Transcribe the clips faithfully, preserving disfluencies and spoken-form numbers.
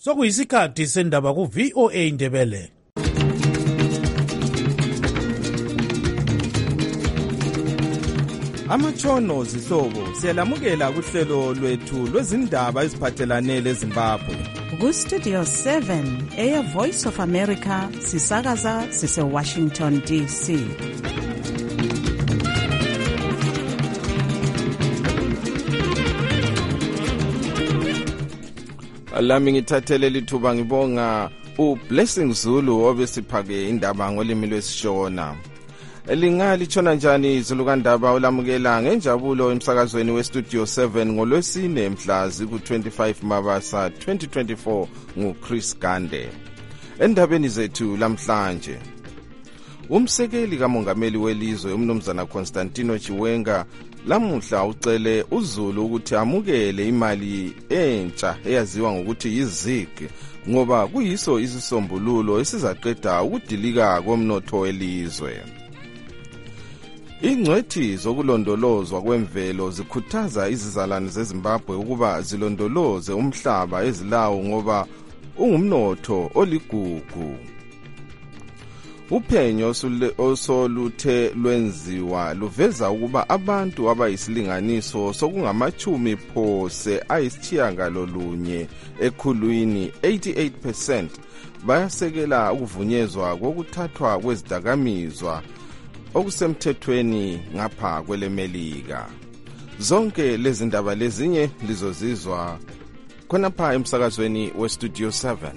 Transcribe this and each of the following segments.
Sokuyisikhathi sendaba ku V O A Ndebele. Amatshono zihlobo siyalamukela kuhlelo lwethu lwezindaba eziphathelane leZimbabwe. Ku Studio seven eya Voice of America sisakaza sise Washington D C. Alami ngithathele lithuba ngibonga uBlessing Zulu obesiphake indaba ngolimi lwesishona. Elingali tshona njani izulukandaba olamukela ngenjabulo emsakazweni weStudio seven ngolwesine mhlazi ku twenty-five Mabasa twenty twenty-four nguChris Gande. Endabeni zethu lamhlanje, umsekeli kamongameli welizwe umnumzana Constantino Chiwenga lamuhla ucele uZulu ukuthi amukele imali entsha eyaziwa ngokuthi yiZig ngoba kuyiso isisombululo esizaqeda ukudilika komnotho welizwe. Ingcwethi zokulondolozwa kwemvelo zikhuthaza izizalwane zeZimbabwe ukuba zilondoloze umhlaba ezilawo ngoba ungumnotho oligugu. Uphenyo osoluthe lwenziwa luveza ukuba abantu abayisilinganiso sokungamachumi phose ayisitshiyangalolunye ekhulwini eighty-eight percent bayasekela ukuvunyezwa kokuthathwa kwezidakamizwa okusemthethweni ngapha kwelemelika. Zonke lezi ndaba lezinye lizozizwa khonapha emsakazweni weStudio seven.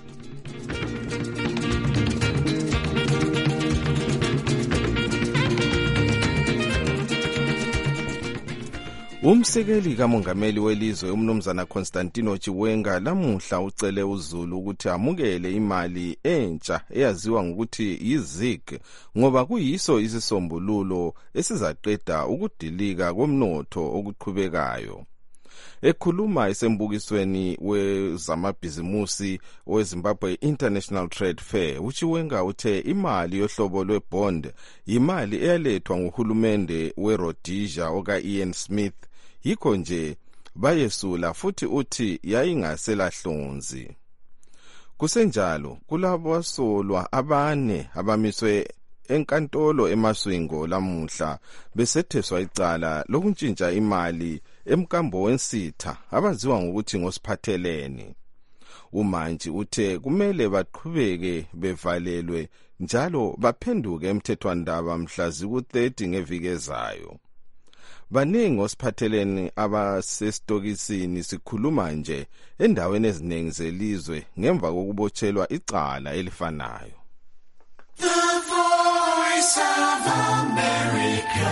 Umsekeli kamongameli welizwe umnumzana Constantino Chiwenga lamuhla ucele uZulu ukuthi amukele imali entsha eyaziwa ngokuthi yiZig ngoba kuyiso isisombululo esizaqeda ukudilika komnotho okuqhubekayo. Ekhuluma esembukisweni wezamabhizimusi weZimbabwe International Trade Fair, uChiwenga uthe imali yohlobo lwebond yimali eyalethwa nguhulumende weRhodesia oka Ian Smith, yikho nje bayesula futhi uthi yayingaselahlonzi. Kusenjalo kulabo asolwa abane abamiswe enkantolo eMaswingo lamuhla besetheswa icala lokuntshintsha imali emkambo wensitha abaziwa ngokuthi ngosiphathelene. Umanji uthe kumele baqhubeke bevalelwe njalo baphenduke emthethwandaba mhlazi ku thirty ngeviki ezayo. Baningi osiphathelene abasestokisini sikhuluma nje endaweni eziningi zelizwe ngemva kokubotshelwa icala elifanayo. The Voice of America,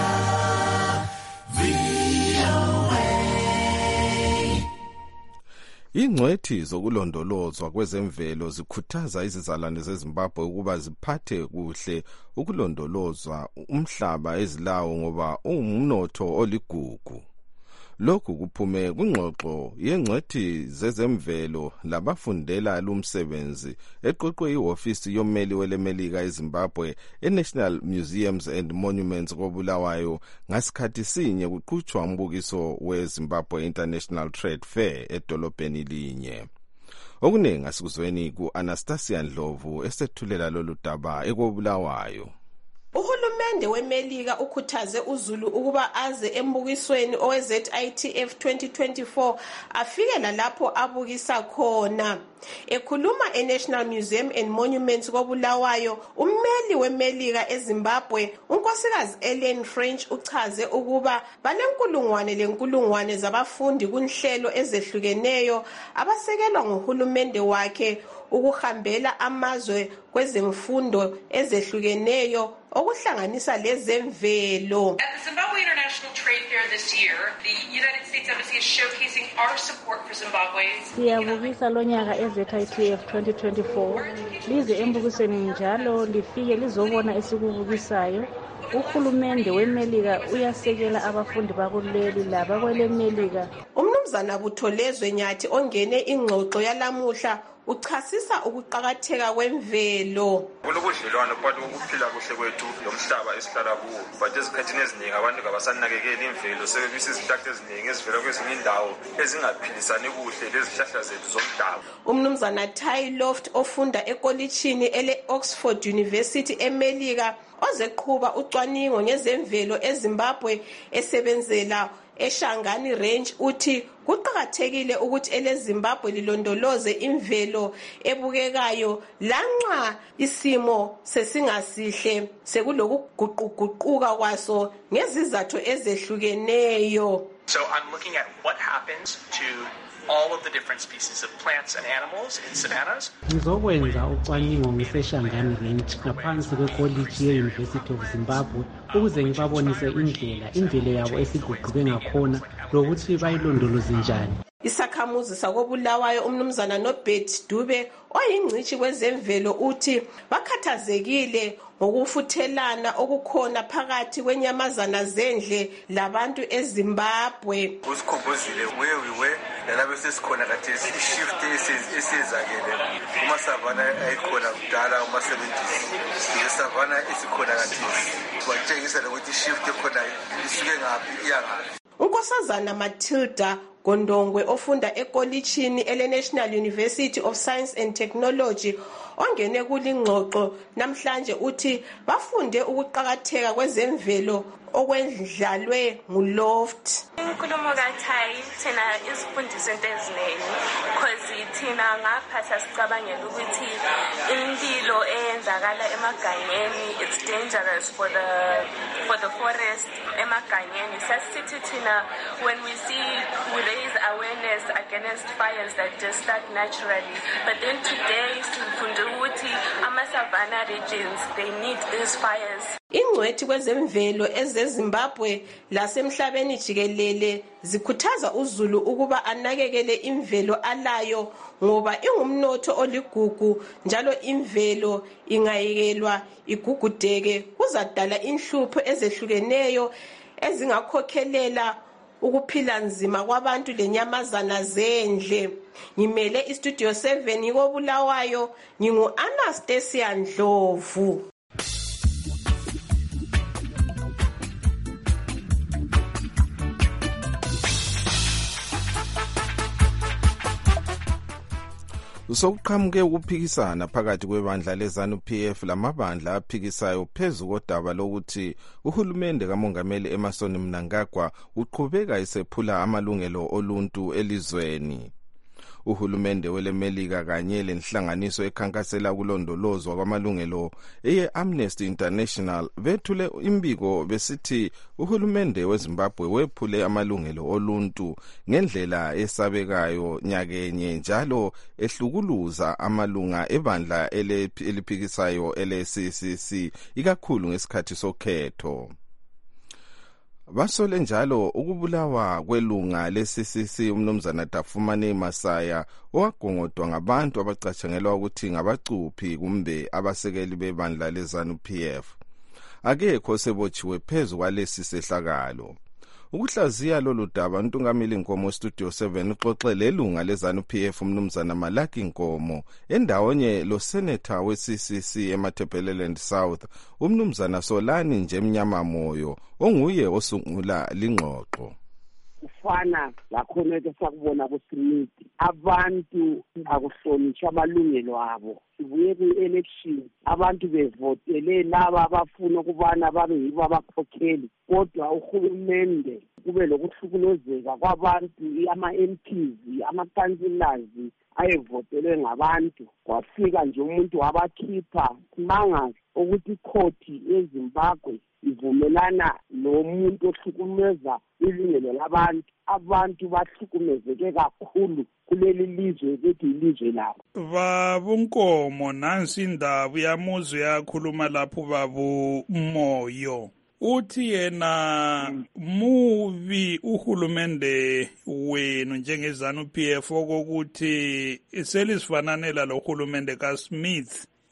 V O A. Ingcwethi zokulondolozwa kwezemvelo zikhuthaza izizalwane zeZimbabwe ukuba ziphathe kuhle ukulondolozwa umhlaba ezilawo ngoba ungumnotho oligugu. Lokhu kuphume kwingxoxo yengcwethi zezemvelo labafundela lumsebenzi eqoqwe ihofisi yommeli welemelika eZimbabwe eNational Museums and Monuments koBulawayo ngasikhathi sinye kuqhutshwa umbukiso weZimbabwe International Trade Fair edolobheni linye. Okuningi asikuzweni ku-Anastasia Ndlovu esethulela lolu daba ekoBulawayo. Uhulumende weMelika ukhuthaze uZulu ukuba aze embukisweni owe-Z I T F twenty twenty-four afikela lapho abukisa khona. Ekhuluma eNational Museum and Monuments koBulawayo, ummeli weMelika eZimbabwe, unkosikazi Ellen French uchaze ukuba balenkulungwane lenkulungwane zabafundi kunhlelo ezehlukeneyo abasekelwa nguhulumende wakhe ukuhambela amazwe kwezemfundo ezehlukeneyo okuhlanganisa lezemvelo. At the Zimbabwe International Trade Fair this year, the United States Embassy is showcasing our support for Zimbabwe. Siyabukisa lonyaka eZ I T F twenty twenty-four. Lize embukisweni njalo lifike lizobona esikubukisayo. Uhulumende weMelika uyasekela abafundi bakuleli laba kwelemelika. Umnumzana Butholezwe Nyathi ongene ingxoxo yalamuhla uchasisa ukuqakatheka kwemvelo. Kulobudlelwano phakathi kokuphila kuhle kwethu lomhlaba esihlala kuwo, but ezikhathini eziningi abantu abasanakekeli imvelo, sebebisa izihlahla eziningi ezivela kwezinye indawo ezingaphilisani kuhle lezihlahla zethu zomdabu. Umnumzana Ty Loft ofunda ekolitshini ele Oxford University eMelika ozeqhuba ucwaningo ngezemvelo eZimbabwe esebenzela eShangani Range uthi kuqakathekile ukuthi eleZimbabwe lilondoloze imvelo ebukekayo lanxa isimo sesingasihle sekulokuguquguquka kwaso ngezizathu ezehlukeneyo. So I'm looking at what happens to all of the different species of plants and animals in savannas. Ngizokwenza ucwaningo ngeShangani Range ngaphansi kwekoliji ye-University of Zimbabwe ukuze ngibabonise indlela imvelo yabo esiguquke ngakhona lokuthi bayilondoloze njani. Isakhamuzi sakobulawayo umnumzana Nobert Dube oyingcishi kwezemvelo uthi bakhathazekile ngokufuthelana okukhona phakathi kwenyamazana zendle labantu eZimbabwe. Usikhombozile where we were nalabo sesikhona khathesi ishift esizakele uma savana ayikhona kudala uma seventies le savana esikhona khathesi batshengisa ukuthi ishift ekhona isuke ngaphi iyangaphi. Unkosazana Matilda Gondongwe ofunda ekolitshini ele National University of Science and Technology ongene kulingxoxo namhlanje uthi bafunde ukuqakatheka kwezemvelo okwendlalwe nguLoft. Inkulumo kaThayi thina isifundisa into eziningi because thina ngapha sasicabangela ukuthi impilo eyenzakala emaganyeni it's dangerous for the for the forest emaganyeni. Sasithi thina when we see we raise awareness against fires that just start naturally, but then today sifunde ukuthi ama-savanna regions they need these fires. Ingcwethi kwezemvelo ezeZimbabwe lasemhlabeni jikelele zikhuthaza uZulu ukuba anakekele imvelo alayo ngoba ingumnotho oligugu njalo imvelo ingayekelwa igugudeke kuzadala inhlupho ezehlukeneyo ezingakhokhelela ukuphila nzima kwabantu lenyamazana zendle. Ngimele istudio seven ngikobulawayo ngingu Anastasia Ndlovu. Sokuqhamuke ukuphikisana phakathi kwebandla leZANU-P F lamabandla aphikisayo phezu kodaba lokuthi uhulumende kamongameli Emmerson Mnangagwa uqhubeka esephula amalungelo oluntu elizweni. Uhulumende weleMelika kanye lenhlanganiso ekhankasela kulondolozwa kwamalungelo eye Amnesty International bethule imbiko besithi uhulumende weZimbabwe wephule amalungelo oluntu ngendlela esabekayo nyakenye njalo ehlukuluza amalunga ebandla eliphikisayo ele C C C ikakhulu ngesikhathi sokhetho. Basole njalo ukubulawa kwelunga le-C C C umnumzana Dafumane Masaya owagongodwa ngabantu abacatshangelwa ukuthi ngabacuphi kumbe abasekeli bebandla leZANU-P F. Akekho sebotshiwe phezu kwalesi sehlakalo. Ukuhlaziya lolu daba uNtungameli Nkomo Studio seven uxoxe lelunga leZANU-P F umnumzana Malaki Nkomo endawonye lo senator we-C C C eMatabeleland South umnumzana Solani Njemnyama Moyo onguye osungula lingxoxo. Ufana lakhona esakubona kuSmith abantu akuhlonishwa amalungelo abo. Sibuye ku-election abantu bevotele laba abafuna ukubana babe yibo abakhokheli kodwa uhulumende kube lokuhlukuluzeka kwabantu ama-M Ps ama-councillors ayevotelwe ngabantu kwafika nje umuntu wabakhipha manga ukuthi ikhoti eZimbabwe ivumelana nomuntu ohlukumeza ilungelo labantu. Abantu bahlukumezeke kakhulu kuleli lizwe ukuthi ilizwe labo. Babu Nkomo nansi indaba yamuzwe yakhuluma lapho babu Moyo uthi yena muvi uhulumende wenu njengeZANU-P F okokuthi selisifananela lo hulumende kaSmith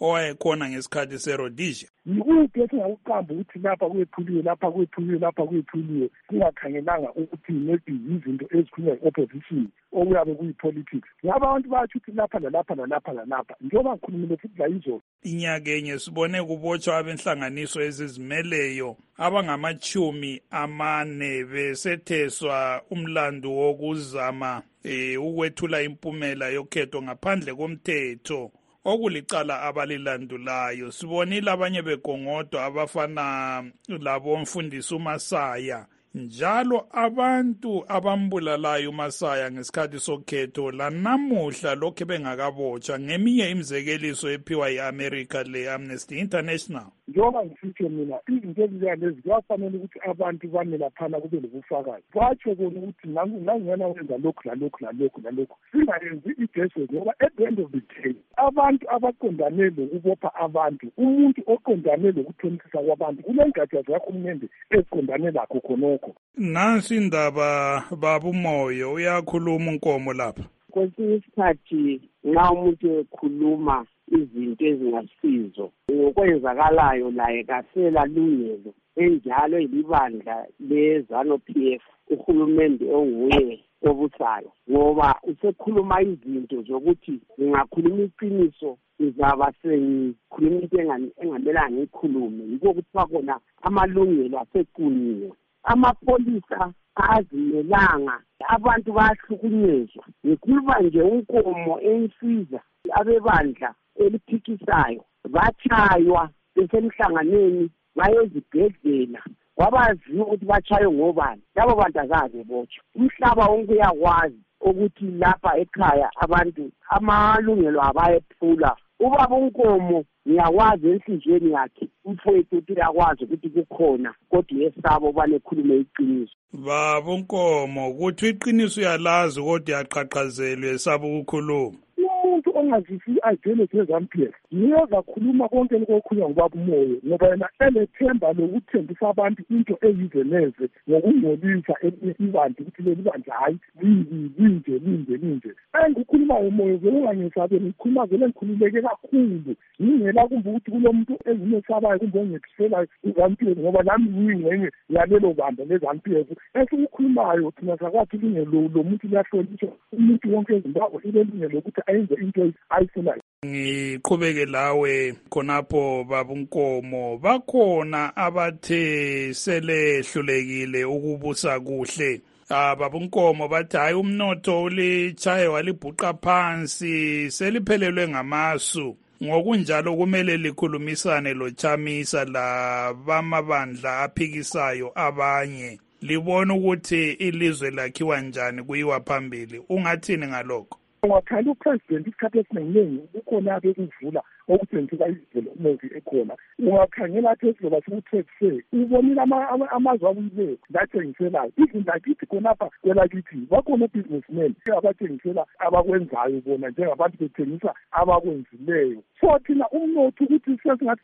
owayekhona ngesikhathi se-Rhodesia. Yikuphi esingakuqamba ukuthi lapha kwethuliwe lapha kwethuliwe lapha kwethuliwe kungakhangelanga ukuthi maybe izinto ezikhulunywa yi-opposition okuyabe kuyi-politics. Ngaba abantu bayatsho ukuthi lapha lalapha lalapha lalapha njengoba ngikhulumile futhi la izolo. Inyaka enye sibone kubotshwa abenhlanganiso ezizimeleyo abangamachumi amane besetheswa umlando wokuzama eh, ukwethula impumela yokhetho ngaphandle komthetho okulicala abalilandulayo. Sibonile abanye begongodwa abafana labo mfundisi uMasaya, njalo abantu abambulalayo uMasaya ngesikhathi sokhetho lanamuhla lokho bengakabotshwa ngeminye imizekeliso ephiwa yi-America le-Amnesty International. Njengoba ngisitsho mina izinto ezinjalezi kuyafanele ukuthi abantu bame laphana kube lobufakazi batsho bona ukuthi nangingena wenza lokhu lalokhu lalokhu lalokhu singayenzi igeso ngoba at the end of the day abantu abaqondane lokubopha abantu umuntu oqondane lokuthonisisa kwabantu kulengatsha zakahulumende eziqondane lakho khonokho. Nansi indaba baba uMoyo uyakhuluma uNkomo lapha. Kwesinye isikhathi nxa umuntu ekhuluma izinto ezingasizo ngokwenzakalayo laye kasela lungelo enjalo ilibandla le-ZANU-P F uhulumende onguye obusayo ngoba usekhuluma izinto zokuthi ngingakhuluma iqiniso ngizaba sengikhuluma into engamelanga ngikhulume yikho kuthiwa khona amalungelo asequniwe. Amapholisa azimelanga abantu bayahlukunyezwa ngikhuluma nje uNkomo ensiza abebandla eliphikisayo batshaywa besemhlanganweni bayezibhedlela kwabaziwa ukuthi batshaywe ngobani labo bantu azaze botshwa. Umhlaba wonke uyakwazi ukuthi lapha ekhaya abantu amalungelo abayephula. Ubaba uNkomo ngiyakwazi enhlizweni yakhe umfowethu ukuthi uyakwazi ukuthi kukhona kodwa yesabo banekhulume iqiniso. Baba uNkomo ukuthi iqiniso uyalazi kodwa yaqhaqhazelwe esaba ukukhuluma. Umuntu ongazisi ideology ye-ZANU-P F yiyo zakhuluma konke lokukhulunywa ngubaba uMoyo ngoba yena elethemba lokuthembisa abantu into eyizeneze ngokungcolisa elinye ibandla ukuthi leli bandla hayi linje linje linje. Engikhuluma uMoyo zokungangisabe ngikhuluma vele ngikhululeke kakhulu ngingela kumbe ukuthi kulomuntu engimesabayo kumbe ongephiselayo i-ZANU-P F ngoba nami ngiyingxenye yalelo bandla le-ZANU-P F esikukhulumayo thina sakwathi ilungelo lomuntu liyahlonishwa umuntu wonke eZimbabwe ilelungelo lokuthi ayenze into ayifunayo. Ngiqhubeke lawe khonapho baba uNkomo bakhona abathe selehlulekile ukubusa kuhle. Ah baba uNkomo bathi hayi umnotho ulichaye walibhuqa phansi seliphelelwe ngamasu. Ngokunjalo kumele likhulumisane loChamisa labamabandla aphikisayo abanye. Libona ukuthi ilizwe lakhiwa njani kuyiwa phambili. Ungathini ngalokho? Ungakhala upresident isikhathi esiningi kukhona bekuvula okuthengisela idevelopment ekhona. Ungakhangela phezulu basikuthekise ubonile amazwe akuyile lathengiselayo izinto akithi khonapha kwelakithi bakhona businessmen abathengisela abakwenzayo bona njengabantu bethengisa abakwenzileyo. So thina umnotho ukuthi sesingathi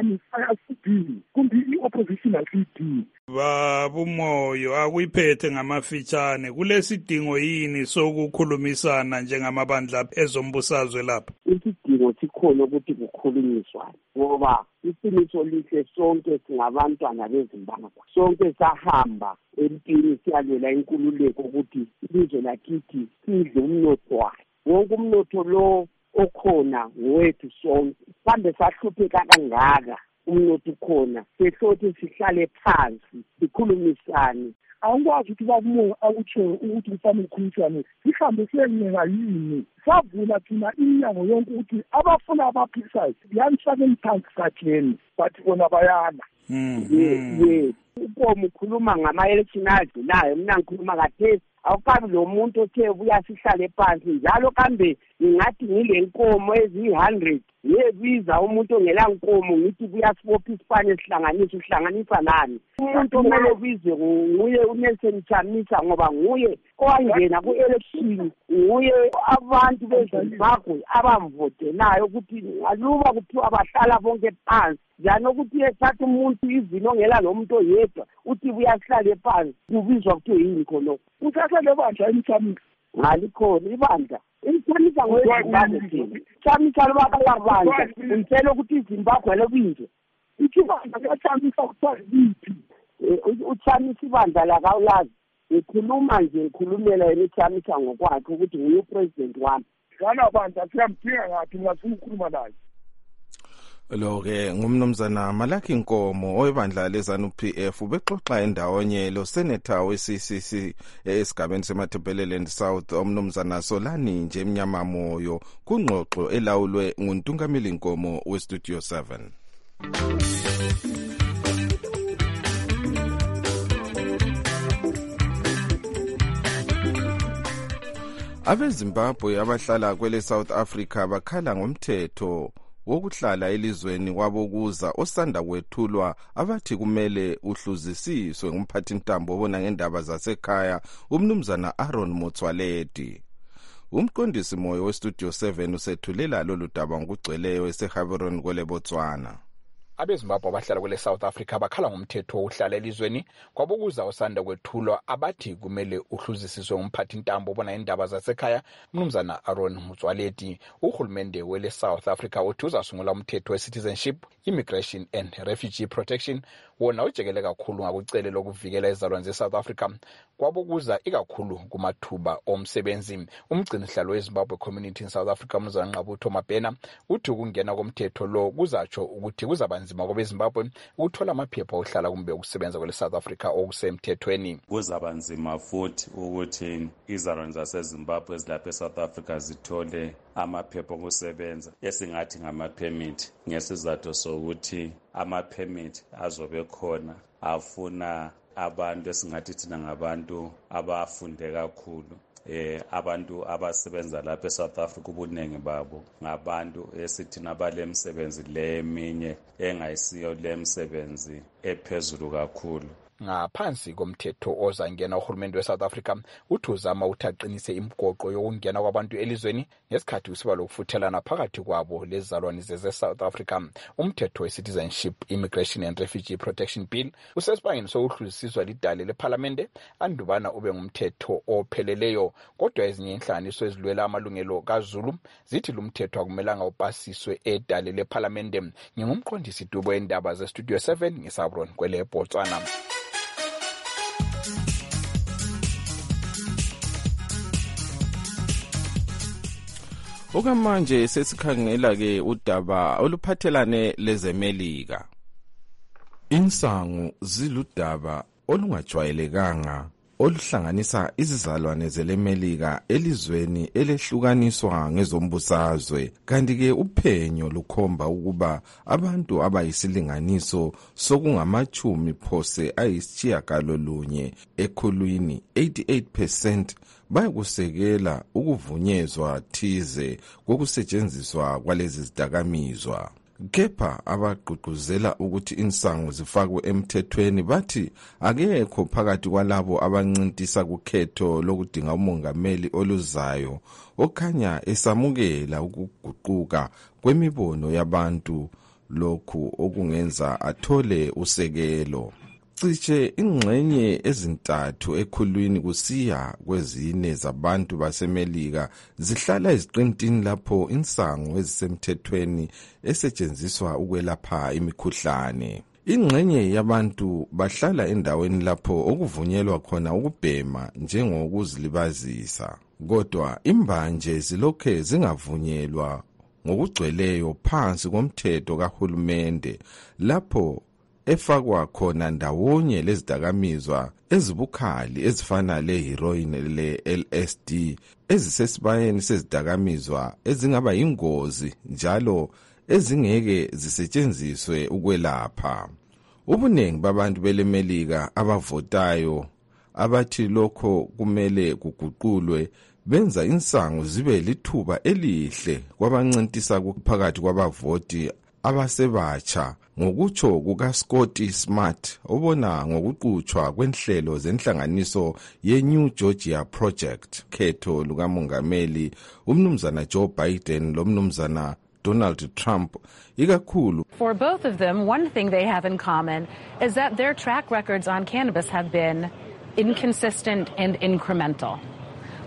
asidingi kumbe i-opposition asidingi. Baba uMoyo akuyiphethe ngamafitshane kulesidingo yini sokukhulumisana njengamabandla ezombusazwe lapha? Isidingo sikhona ukuthi kukhulunyiswane ngoba iqiniso lihle sonke singabantwana bezimbabwe sonke sahamba empini siyalwela inkululeko ukuthi ilizwe lakithi sidle umnotho wayo wonke umnotho lo okhona ngowethu sonke kambe sahlupheka kangaka umnotho khona sehlothi sihlale phansi sikhulumisane. Angikwazi ukuthi babumo akutsho ukuthi kufanele ukukhulumisane sihambe siyencenga yini savula thina iminyango yonke ukuthi abafuna abaphikisayo yanisakeni phansi sakheni bathi bona bayala. ye uNkomo ukhuluma ngama-election adlulayo mina ngikhuluma kathesi awukabi lo muntu othe buya sihlale phansi njalo kambe ngingathi ngile nkomo eziyi-hundred yebiza umuntu ongela nkomo ngithi buya sibopha isipane sihlanganisa uhlanganisa nani umuntu omele bizwe nguye uNelson Chamisa ngoba nguye owangena ku-election nguye abantu beZimbabwe abamvotelayo ukuthi aluba kuthiwa bahlala bonke phansi njani ukuthi ethatha umuntu izino ongela nomuntu oyedwa uthi buyasihlale phansi kubizwa kuthiwe yini khonokho. Uthatha le bandla emthamisa ngalikhona ibandla Isithamisa ngozimbabwe thina. Isithamisa lobakabandla. Ngicela ukuthi iZimbabwe lekwinje. Ikibandla liyathamisa kuthiwa yiphi. Uthamisa ibandla lakawulazi. Ngikhuluma nje ngikhulumela yena ithamisa ngokwakhe ukuthi nguye upresident wami. Kana bandla siyamdinga ngathi ngafuna ukukhuluma naye. Lo ke ngumnumzana Malaki Nkomo oyibandla lezanu P F ubexoxa endawonye lo senator we C C C esigabeni seMatabeleland South umnumzana Solani nje emnyama moyo kungxoxo elawulwe nguNtungameli Nkomo we Studio seven. AbeZimbabwe abahlala kwele South Africa bakhala ngomthetho wokuhlala elizweni kwabokuza osanda kwethulwa abathi kumele uhluzisiswe ngumphathintambo obona ngendaba zasekhaya umnumzana Aaron Motsoaledi. Umqondisi moyo weStudio seven usethulela lolu daba ngokugcweleyo eseHaveron kwele Botswana. AbeZimbabwe abahlala kwele South Africa bakhala ngomthetho wokuhlala elizweni kwabokuza osanda kwethulwa abathi kumele uhluzisiswe ngumphathintambo obona indaba zasekhaya umnumzana Aaron Motsoaledi. Uhulumende wele South Africa uthi uzasungula umthetho we-citizenship, immigration and refugee protection wona ujekele kakhulu ngakucele lokuvikela izalwane ze-South Africa kwabokuza ikakhulu kumathuba omsebenzi. Umgcinihlalo weZimbabwe community in South Africa umnumzana Nqabutho Mabhena uthi ukungena komthetho lo kuzatsho ukuthi kuzabanzima kwabeZimbabwe ukuthola amaphepha ohlala kumbe ukusebenza kwele South Africa okusemthethweni. Kuzabanzima futhi ukuthi izalwane zaseZimbabwe ezilapha eSouth Africa zithole amaphepha okusebenza esingathi ngama-permit ngesizathu sokuthi ama-permit azobe khona afuna abantu esingathi thina ngabantu abafunde kakhulu. Eh abantu abasebenza lapha eSouth Africa ubuningi babo ngabantu esithina balemsebenzi leminye engayisiyo lemsebenzi ephezulu kakhulu. Ngaphansi komthetho ozangena uhulumende weSouth Africa uthi uzama uthaqinise imigoqo yokungena kwabantu elizweni ngesikhathi usiba lokufuthelana phakathi kwabo lezalwane ze-South Africa. Umthetho we-citizenship, immigration and refugee protection bill usesibangeni sokuhluzisiswa lidale leParlamente andubana ube ngumthetho opheleleyo, kodwa ezinye inhlanganiso ezilwela amalungelo kaZulu zithi lumthetho akumelanga upasiswe edale leParlamente. Ngingumqondisi Dubo endaba ze-Studio seven ngisabron kwele Botswana. Okamanje sesikhangela ke udaba oluphathelane lezemelika. Insangu ziludaba olungajwayelekanga oluhlanganisa izizalwane zelemelika elizweni elehlukaniswa ngezombusazwe, kanti ke uphenyo lukhomba ukuba abantu abayisilinganiso sokungamachumi phose ayisitshiyagalolunye ekhulwini eighty-eight percent bayakusekela ukuvunyezwa thize kokusetshenziswa kwalezi zidakamizwa. Kepha abagqugquzela ukuthi insangu zifakwe emthethweni bathi akekho phakathi kwalabo abancintisa kukhetho lokudinga umongameli oluzayo okhanya esamukela ukuguquka kwemibono yabantu, lokhu okungenza athole usekelo. Cishe ingxenye ezintathu ekhulwini kusiya kwezine zabantu basemelika zihlala eziqintini lapho insangu ezisemthethweni esetshenziswa ukwelapha imikhuhlane. Ingxenye yabantu bahlala endaweni lapho okuvunyelwa khona ukubhema njengokuzilibazisa, kodwa imbanje zilokhe zingavunyelwa ngokugcweleyo phansi komthetho kahulumende lapho efakwa khona ndawonye lezidakamizwa ezibukhali ezifana leheroin le-L S D ezisesibayeni sezidakamizwa ezingaba yingozi njalo ezingeke zisetshenziswe ukwelapha. Ubuningi babantu belemelika abavotayo abathi lokho kumele kuguqulwe benza insangu zibe lithuba elihle kwabancintisa kuphakathi kwabavoti abasebatsha, ngokutsho kukaScotty Smart obona ngokuqhutshwa kwenhlelo zenhlanganiso ye-New Georgia Project khetho lukamongameli umnumzana Joe Biden lomnumzana Donald Trump ikakhulu. For both of them, one thing they have in common is that their track records on cannabis have been inconsistent and incremental.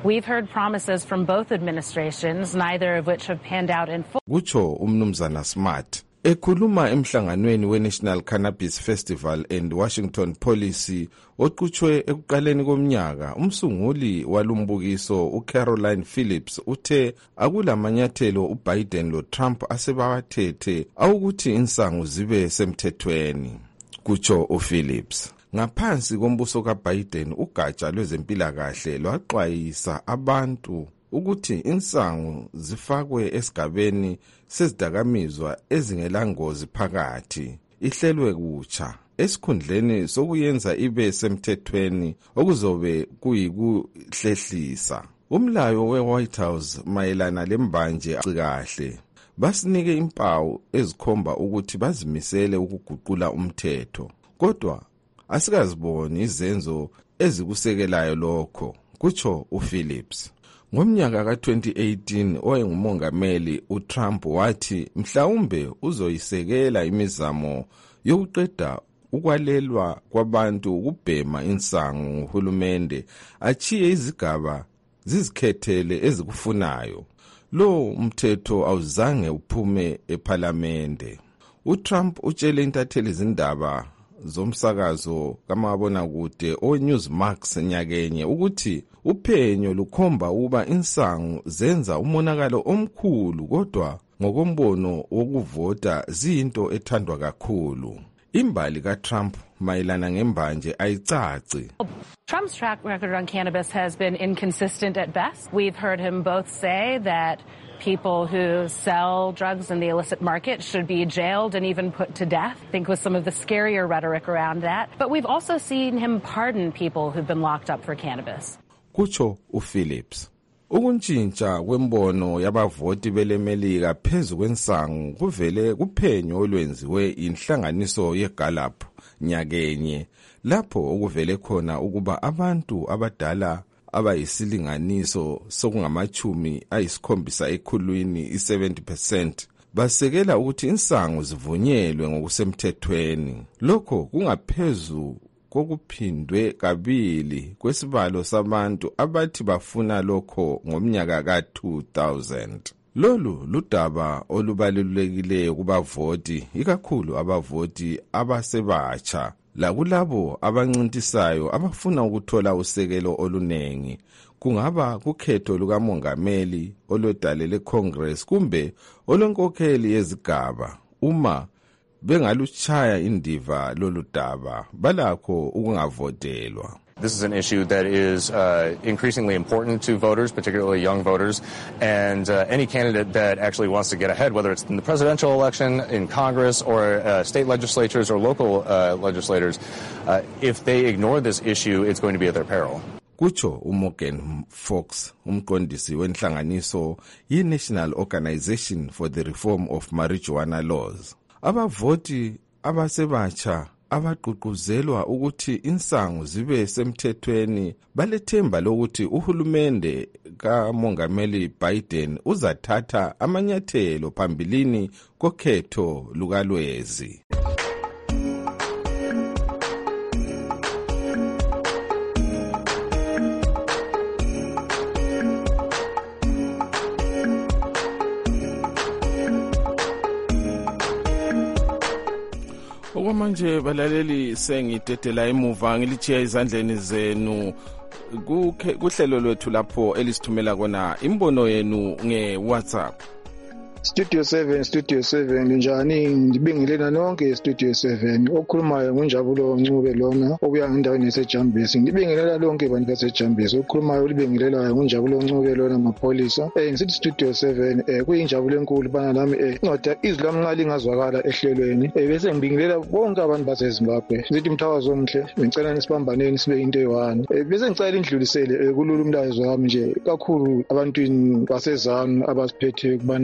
We've heard promises from both administrations, neither of which have panned out in full. Kucho umnumzana Smart. Ekhuluma emhlanganweni we-National Cannabis Festival and Washington Policy oqhutshwe ekuqaleni komnyaka, umsunguli walumbukiso uCaroline Phillips uthe akulamanyathelo uBiden lo Trump asebawathethe awukuthi insangu zibe semthethweni. Kutsho uPhillips. Ngaphansi kombuso kaBiden ugatsha lwezempilakahle lwaxwayisa abantu ukuthi insangu zifakwe esigabeni sezidakamizwa ezingelangozi phakathi, ihlelwe kutsha esikhundleni sokuyenza ibe semthethweni okuzobe kuyikuhlehlisa. Umlayo we-White House mayelana lembanje kahle basinike impawu ezikhomba ukuthi bazimisele ukuguqula umthetho, kodwa asikaziboni izenzo ezikusekelayo lokho, kutsho uPhillips. Ngomnyaka ka twenty eighteen oyengumongameli uTrump wathi mhlawumbe uzoyisekela imizamo yokuqeda ukwalelwa kwabantu ukubhema insangu nguhulumende achiye izigaba zizikhethele ezikufunayo. Lo umthetho awuzange uphume ePhalamende. uTrump utshele intatheli izindaba zomsakazo kamabonakude oNewsmax nyakenye ukuthi uphenyo lukhomba ukuba insangu zenza umonakalo omkhulu, kodwa ngokombono wokuvota ziyinto ethandwa kakhulu. Imbali kaTrump mayelana ngembanje ayicaci. Trump's track record on cannabis has been inconsistent at best. We've heard him both say that people who sell drugs in the illicit market should be jailed and even put to death, I think, with some of the scarier rhetoric around that. But we've also seen him pardon people who've been locked up for cannabis. Kucho uPhillips. Ukuntshintsha kwembono yabavoti belemelika phezu kwensangu kuvele kuphenyo olwenziwe inhlanganiso yeGallup nyakenye, lapho okuvele khona ukuba abantu abadala abayisilinganiso sokungamachumi ayisikhombisa ekhulwini i-seventy percent basekela ukuthi insangu zivunyelwe ngokusemthethweni. Lokho kungaphezu kokuphindwe kabili kwesibalo sabantu abathi bafuna lokho ngomnyaka ka two thousand. Lolu ludaba olubalulekileyo kubavoti, ikakhulu abavoti abasebatsha lakulabo abancintisayo abafuna ukuthola usekelo olunengi, kungaba kukhetho lukamongameli olwedalele Congress kumbe olwenkokheli yezigaba. Uma bengaluchaya indiva lolu daba balakho ukungavotelwa. This is an issue that is uh, increasingly important to voters, particularly young voters, and uh, any candidate that actually wants to get ahead, whether it's in the presidential election, in Congress, or uh, state legislatures or local uh, legislators, uh, if they ignore this issue, it's going to be at their peril. Kucho uMorgan Fox, umqondisi wenhlanganiso ye-National Organization for the Reform of Marijuana Laws. Abavoti abasebatsha abaqhuquzelwa ukuthi insangu zibe semthethweni balethemba lokuthi uhulumende kamongameli Biden uzathatha amanyathelo phambilini kokhetho lukalwezi. Okwamanje balaleli sengitetela emuva ngilichiya izandleni zenu kuhlelo lwethu lapho elisithumela kona imbono yenu nge-WhatsApp. Studio seven, Studio seven, njani ngibingelena nonke Studio seven. Okhulumayo ngunjabulo Ncube lona obuya endaweni yaseJambesi. Ngibingelela lonke abantu baseJambesi. Okhulumayo ulibingelelayo ngunjabulo Ncube lona mapholisa. Eh ngisithi Studio seven eh kuyinjabulo enkulu bana nami eh incwadi izwi lamncali ngazwakala ehlelweni. Eh bese ngibingelela bonke abantu baseZimbabwe. Ngithi umthawazo omhle. Ngicela nisibambaneni sibe into eyi-one. Eh bese ngicela indlulisele kulula umlayezo wami nje kakhulu abantwini basezanu abasiphethe kubana bazwakala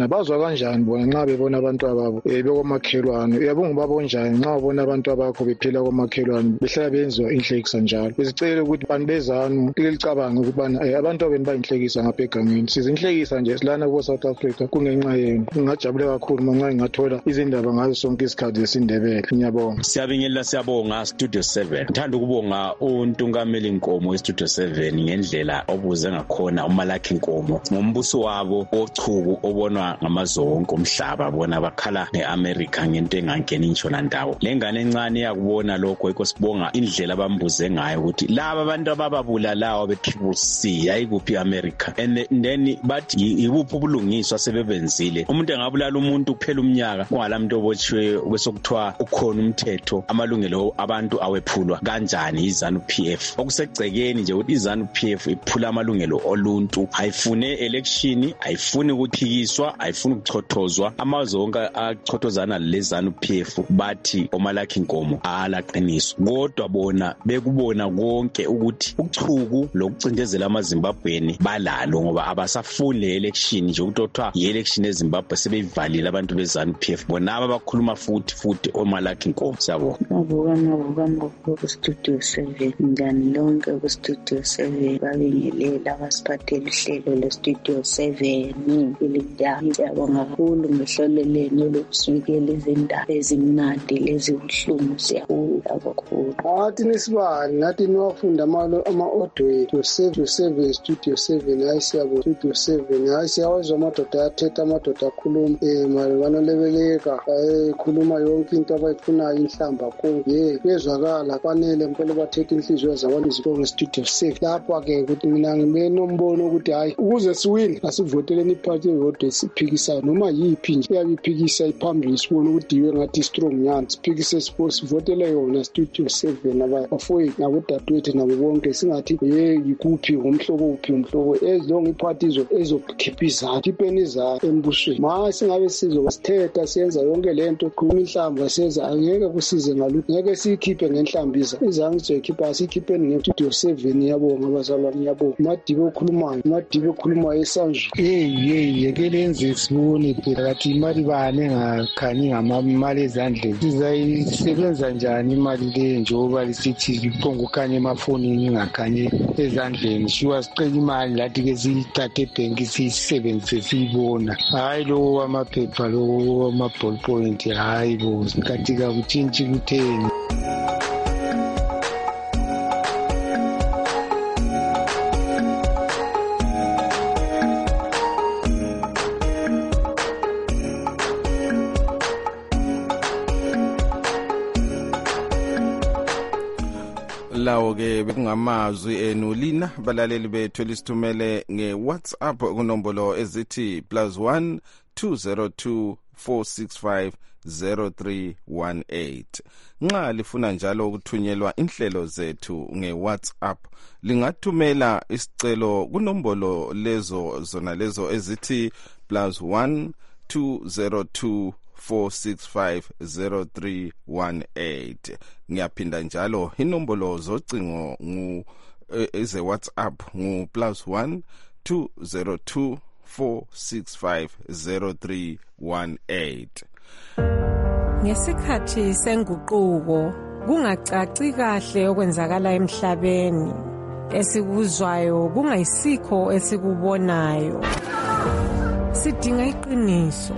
kanjani bona nxa bebona abantu ababo eh, bekomakhelwane uyabonga ubaba onjani nxa ubona abantu abakho bephila komakhelwane behlala benziwa inhlekisa njalo besicela ukuthi bantu bezanu lilicabanga ukubana eh, abantu abeni bayinhlekisa ngapha egangeni sizinhlekisa nje silana ko South Africa kungenxa yenu ngingajabule kakhulu manxa ngingathola izindaba ngazo sonke isikhathi esindebele ngiyabonga siyabingelela siyabonga Studio seven ngithanda ukubonga uNtungameli Nkomo we Studio seven ngendlela obuze ngakhona umalakhi Nkomo ngombuso wabo ochuku obonwa ngamazonke umhlaba bona bakhala neAmerica ngento engangeni intshona ndawo lengane encane yakubona lokho ekosibonga indlela abambuze ngayo ukuthi laba abantu abababulalawo be-Triple C ayikuphi America and then bathi yibuphi ubulungiswa sebebenzile umuntu engabulala umuntu kuphela umnyaka ungalamuntu obotshiwe besokuthiwa ukhona umthetho amalungelo abantu awephulwa kanjani iZANU P F okusegcekeni nje ukuthi iZANU P F iphula amalungelo oluntu ayifune election ayifuni ukuphikiswa ayifuni ukuchothozwa amazonke achothozana leZANU P F bathi omalakhi Nkomo alaqiniso kodwa bona bekubona konke ukuthi uchuku lokucindezela amaZimbabweni balalo ngoba abasafuni le-election nje ukuthiwa i-election eZimbabwe sebeyivalile abantu beZANU P F bona abakhuluma futhi futhi omalakhi Nkomo siyabona ngobukana ngobukana ku-Studio seven njani lonke ku-Studio seven babingelela abasiphathele uhlelo le-Studio seven ngiyabonga kakhulu ngehleleleni lokusukela izindaba ezimnandi lezibuhlungu siyabonga kakhulu athi nisibani nathi niwafunda ama-audio ethu seven Studio seven hayi siyabonga Studio seven hayi siyawezwa amadoda ayathetha amadoda akhuluma um malungana lebeleka ayikhuluma yonke into abayifunayo inhlamba konke ye bezwakala fanele mpela bathethe inhliziyo zabantu zibonge Studio six lapha-ke ukuthi mina ngibenombono ukuthi hayi ukuze siwine asivoteleni iphathi eyodwa esiphikisayo noma yiphi nje iyabe iphikisa iphambili sibone ukuthi iwe ngathi strong nyani siphikise sivotele yona Studio seven abafowethu nabodadewethu nabo bonke singathi ye yikuphi ngomhlobo uphi umhlobo ezilonge iphathizo ezokhipha izathu khipheni izathu embusweni ma singabe sizosithetha siyenza yonke lento khuluma inhlamba senza angeke kusize ngalutho ngeke siyikhiphe ngenhlambiza izange sizoyikhipha sikhipheni nge-Studio seven yabonga abazalwane yabonga madibe okhulumayo madibe okhulumayo esanjwe hey hey yekelenze sibone phela kathi imali bani engakhanyi ngamamali ezandleni sizayisebenza njani imali le njengoba lisithi iphongo ukhanye emafonini ingakhanyi ezandleni shiwa sicela imali lathi ke siyithathe ebhenki siyisebenzise siyibona hayi lo wamaphepha lo wama-ball point hayi bo kathi kakutshintshi kutheni lawo ke bekungamazwi enu lina balaleli bethu lisithumele nge-WhatsApp kunombolo ezithi plus one two zero two four six five zero three one eight. Nxa lifuna njalo ukuthunyelwa inhlelo zethu nge-WhatsApp lingathumela isicelo kunombolo lezo zona lezo ezithi plus one two zero two four six five zero three one eight. Ngiyaphinda njalo inombolo zocingo ngu eze WhatsApp ngu plus one two zero two four six five zero three one eight. Ngesikhathi senguquko kungacaci kahle okwenzakala emhlabeni esikuzwayo kungayisikho esikubonayo sidinga iqiniso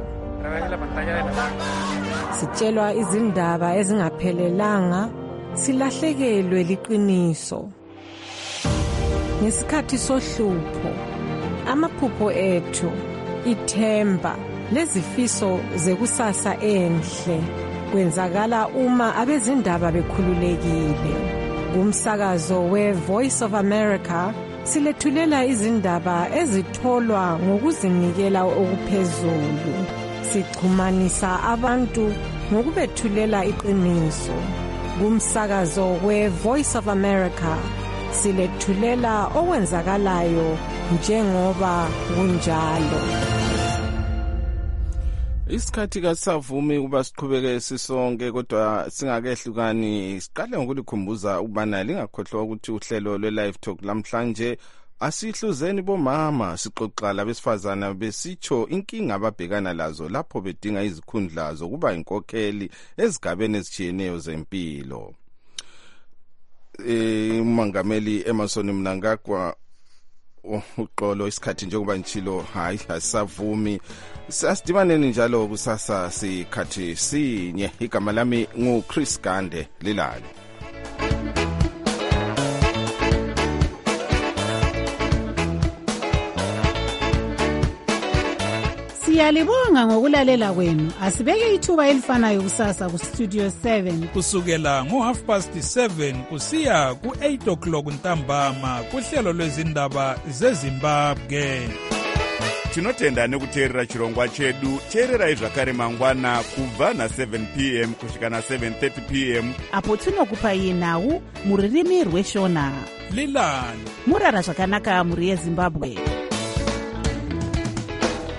sitshelwa izindaba ezingaphelelanga silahlekelwe liqiniso ngesikhathi sohlupho amaphupho ethu ithemba lezifiso zekusasa enhle kwenzakala uma abezindaba bekhululekile kumsakazo we-Voice of America silethulela izindaba ezitholwa ngokuzinikela okuphezulu sichumanisa abantu ngokubethulela iqiniso kumsakazo we-Voice of America silethulela okwenzakalayo njengoba kunjalo. Isikhathi kasavumi ukuba siqhubeke sisonke kodwa singakehlukani siqale ngokulikhumbuza ukubana lingakhohlwa ukuthi uhlelo lwe-Live Talk lamhlanje Asihluzeni bomama sixoxa labesifazana besitsho inkinga ababhekana lazo lapho bedinga izikhundla zokuba inkokheli ezigabeni ezitshiyeneyo zempilo. Eh uMongameli Emmerson Mnangagwa uqolo isikhathi njengoba nchilo hayi asavumi sasidibaneni njalo kusasa sikhathi sinye. Igama lami ngu Chris Gande Lilali. Siyalibonga ngokulalela kwenu. Asibeke ithuba elifanayo kusasa ku Studio seven kusukela ngo half past seven kusiya ku eight o'clock ntambama kuhlelo lwezindaba zeZimbabwe. Tinotenda nekuteerera chirongwa chedu. Teererai zvakare mangwana kubva na seven p m kusvika na seven thirty p m apo tinokupai nhau muririmi rweshona. Lilani murara zvakanaka muri yeZimbabwe.